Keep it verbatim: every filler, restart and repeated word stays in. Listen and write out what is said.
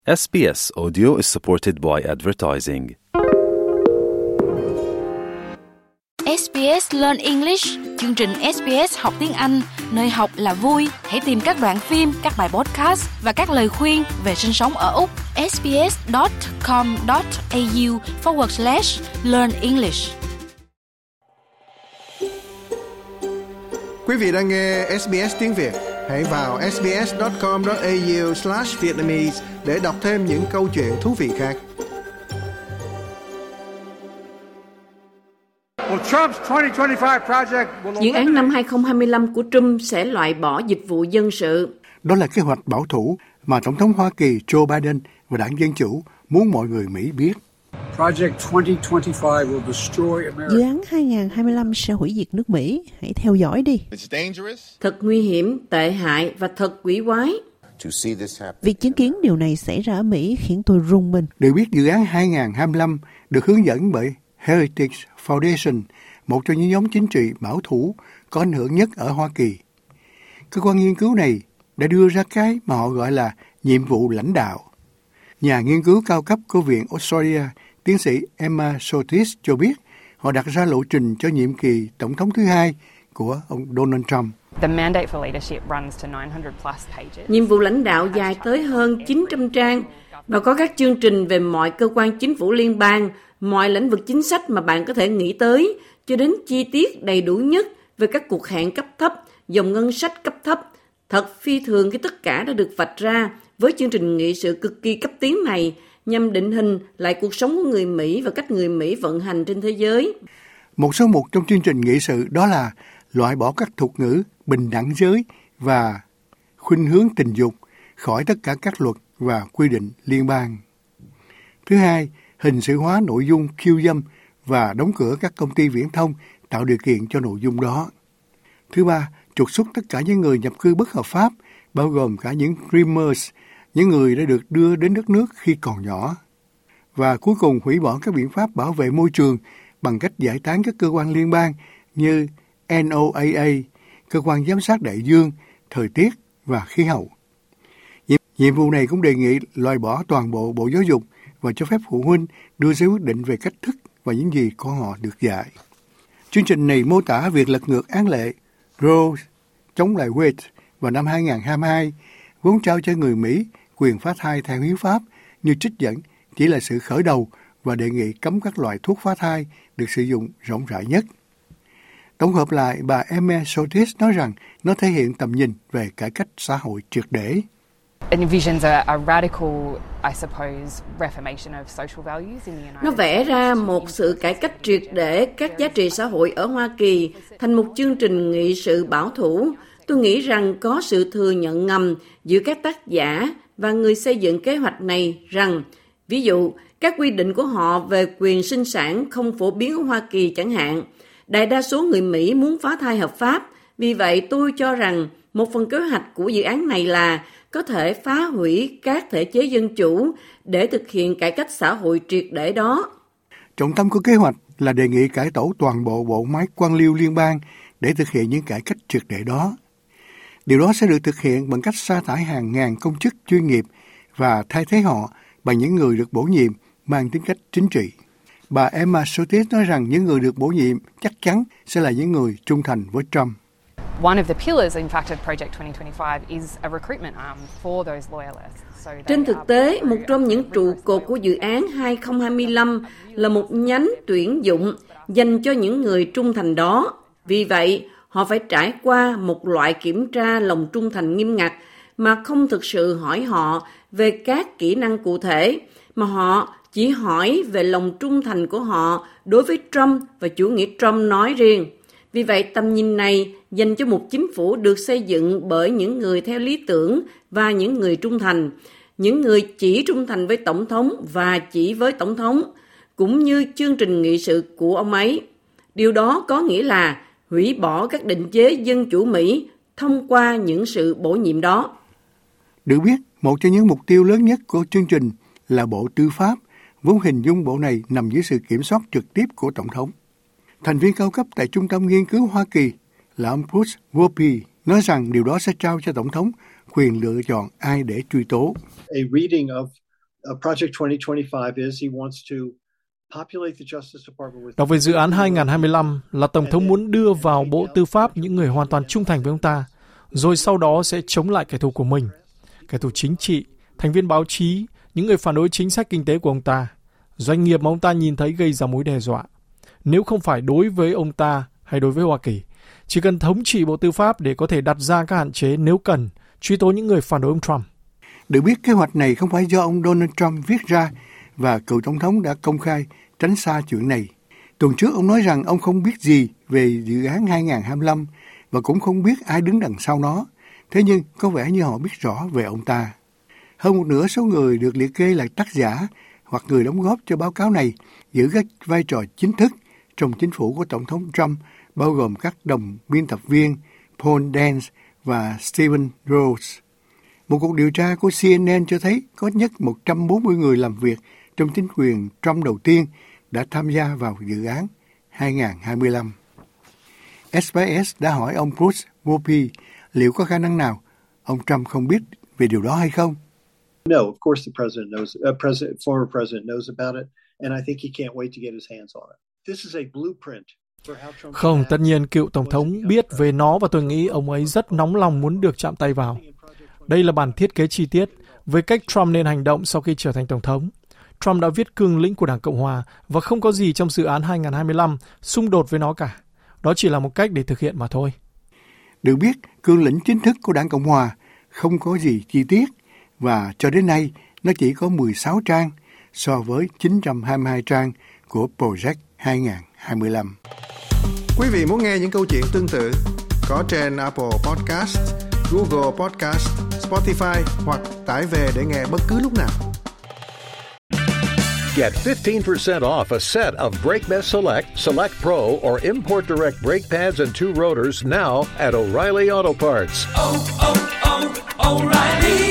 S B S Audio is supported by advertising. ét bê ét Learn English, chương trình ét bê ét học tiếng Anh, nơi học là vui. Hãy tìm các đoạn phim, các bài podcast và các lời khuyên về sinh sống ở Úc. sbs.com.au forward slash learn English. Quý vị đang nghe ét bê ét tiếng Việt. Hãy vào sbs.com.au slash Vietnamese để đọc thêm những câu chuyện thú vị khác. Dự án năm hai không hai lăm của Trump sẽ loại bỏ dịch vụ dân sự. Đó là kế hoạch bảo thủ mà Tổng thống Hoa Kỳ Joe Biden và Đảng Dân Chủ muốn mọi người Mỹ biết. Dự án hai không hai lăm sẽ hủy diệt nước Mỹ. Hãy theo dõi đi. Thật nguy hiểm, tệ hại và thật quỷ quái. Việc chứng kiến điều này xảy ra ở Mỹ khiến tôi rùng mình. Được biết, dự án hai không hai lăm được hướng dẫn bởi Heritage Foundation, một trong những nhóm chính trị bảo thủ có ảnh hưởng nhất ở Hoa Kỳ. Cơ quan nghiên cứu này đã đưa ra cái mà họ gọi là nhiệm vụ lãnh đạo. Nhà nghiên cứu cao cấp của Viện Australia, tiến sĩ Emma Sotis cho biết họ đặt ra lộ trình cho nhiệm kỳ tổng thống thứ hai của ông Donald Trump. Nhiệm vụ lãnh đạo dài tới hơn chín trăm trang và có các chương trình về mọi cơ quan chính phủ liên bang, mọi lĩnh vực chính sách mà bạn có thể nghĩ tới, cho đến chi tiết đầy đủ nhất về các cuộc hẹn cấp thấp, dòng ngân sách cấp thấp. Thật phi thường khi tất cả đã được vạch ra với chương trình nghị sự cực kỳ cấp tiến này nhằm định hình lại cuộc sống của người Mỹ và cách người Mỹ vận hành trên thế giới. Một số mục trong chương trình nghị sự đó là loại bỏ các thuật ngữ bình đẳng giới và khuynh hướng tình dục khỏi tất cả các luật và quy định liên bang. Thứ hai, hình sự hóa nội dung khiêu dâm và đóng cửa các công ty viễn thông tạo điều kiện cho nội dung đó. Thứ ba, trục xuất tất cả những người nhập cư bất hợp pháp, bao gồm cả những Dreamers, những người đã được đưa đến đất nước khi còn nhỏ. Và cuối cùng, hủy bỏ các biện pháp bảo vệ môi trường bằng cách giải tán các cơ quan liên bang như N O A A, cơ quan giám sát đại dương, thời tiết và khí hậu. Nhiệm vụ này cũng đề nghị loại bỏ toàn bộ Bộ Giáo dục và cho phép phụ huynh đưa ra quyết định về cách thức và những gì con họ được dạy. Chương trình này mô tả việc lật ngược án lệ Roe chống lại Wade vào năm hai không hai hai, vốn trao cho người Mỹ quyền phá thai theo hiến pháp, như trích dẫn chỉ là sự khởi đầu và đề nghị cấm các loại thuốc phá thai được sử dụng rộng rãi nhất. Tổng hợp lại, bà Emma Sotis nói rằng nó thể hiện tầm nhìn về cải cách xã hội triệt để. Nó vẽ ra một sự cải cách triệt để các giá trị xã hội ở Hoa Kỳ thành một chương trình nghị sự bảo thủ. Tôi nghĩ rằng có sự thừa nhận ngầm giữa các tác giả và người xây dựng kế hoạch này rằng, ví dụ, các quy định của họ về quyền sinh sản không phổ biến ở Hoa Kỳ chẳng hạn. Đại đa số người Mỹ muốn phá thai hợp pháp. Vì vậy, tôi cho rằng một phần kế hoạch của dự án này là có thể phá hủy các thể chế dân chủ để thực hiện cải cách xã hội triệt để đó. Trọng tâm của kế hoạch là đề nghị cải tổ toàn bộ bộ máy quan liêu liên bang để thực hiện những cải cách triệt để đó. Điều đó sẽ được thực hiện bằng cách sa thải hàng ngàn công chức chuyên nghiệp và thay thế họ bằng những người được bổ nhiệm mang tính cách chính trị. Bà Emma Sotis nói rằng những người được bổ nhiệm chắc chắn sẽ là những người trung thành với Trump. Trên thực tế, một trong những trụ cột của dự án hai không hai lăm là một nhánh tuyển dụng dành cho những người trung thành đó. Vì vậy, họ phải trải qua một loại kiểm tra lòng trung thành nghiêm ngặt mà không thực sự hỏi họ về các kỹ năng cụ thể, mà họ chỉ hỏi về lòng trung thành của họ đối với Trump và chủ nghĩa Trump nói riêng. Vì vậy, tầm nhìn này dành cho một chính phủ được xây dựng bởi những người theo lý tưởng và những người trung thành, những người chỉ trung thành với Tổng thống và chỉ với Tổng thống, cũng như chương trình nghị sự của ông ấy. Điều đó có nghĩa là hủy bỏ các định chế dân chủ Mỹ thông qua những sự bổ nhiệm đó. Được biết, một trong những mục tiêu lớn nhất của chương trình là Bộ Tư pháp, vốn hình dung bộ này nằm dưới sự kiểm soát trực tiếp của Tổng thống. Thành viên cao cấp tại Trung tâm Nghiên cứu Hoa Kỳ là ông Bruce Wolpe nói rằng điều đó sẽ trao cho Tổng thống quyền lựa chọn ai để truy tố. Đọc về dự án hai không hai lăm là Tổng thống muốn đưa vào Bộ Tư pháp những người hoàn toàn trung thành với ông ta, rồi sau đó sẽ chống lại kẻ thù của mình, kẻ thù chính trị, thành viên báo chí, những người phản đối chính sách kinh tế của ông ta, doanh nghiệp mà ông ta nhìn thấy gây ra mối đe dọa. Nếu không phải đối với ông ta hay đối với Hoa Kỳ, chỉ cần thống trị Bộ Tư pháp để có thể đặt ra các hạn chế nếu cần, truy tố những người phản đối ông Trump. Được biết kế hoạch này không phải do ông Donald Trump viết ra và cựu tổng thống đã công khai tránh xa chuyện này. Tuần trước ông nói rằng ông không biết gì về dự án hai không hai lăm và cũng không biết ai đứng đằng sau nó. Thế nhưng có vẻ như họ biết rõ về ông ta. Hơn một nửa số người được liệt kê là tác giả hoặc người đóng góp cho báo cáo này giữ các vai trò chính thức trong chính phủ của Tổng thống Trump, bao gồm các đồng biên tập viên Paul Dance và Stephen Rose. Một cuộc điều tra của C N N cho thấy có ít nhất một trăm bốn mươi người làm việc trong chính quyền Trump đầu tiên đã tham gia vào dự án hai không hai lăm. S B S đã hỏi ông Bruce Wolpe liệu có khả năng nào ông Trump không biết về điều đó hay không? No, of course the president knows. Uh, president, former president knows about it, and I think he can't wait to get his hands on it. This is a blueprint. Không, tất nhiên cựu Tổng thống biết về nó và tôi nghĩ ông ấy rất nóng lòng muốn được chạm tay vào. Đây là bản thiết kế chi tiết về cách Trump nên hành động sau khi trở thành Tổng thống. Trump đã viết cương lĩnh của Đảng Cộng Hòa và không có gì trong dự án hai không hai lăm xung đột với nó cả. Đó chỉ là một cách để thực hiện mà thôi. Được biết, cương lĩnh chính thức của Đảng Cộng Hòa không có gì chi tiết và cho đến nay nó chỉ có mười sáu trang so với chín trăm hai mươi hai trang của Project hai không hai lăm. Quý vị muốn nghe những câu chuyện tương tự có trên Apple Podcast, Google Podcast, Spotify hoặc tải về để nghe bất cứ lúc nào. Get fifteen percent off a set of BrakeMess Select, Select Pro, or Import Direct brake pads and two rotors now at O'Reilly Auto Parts. Oh, oh, oh, O'Reilly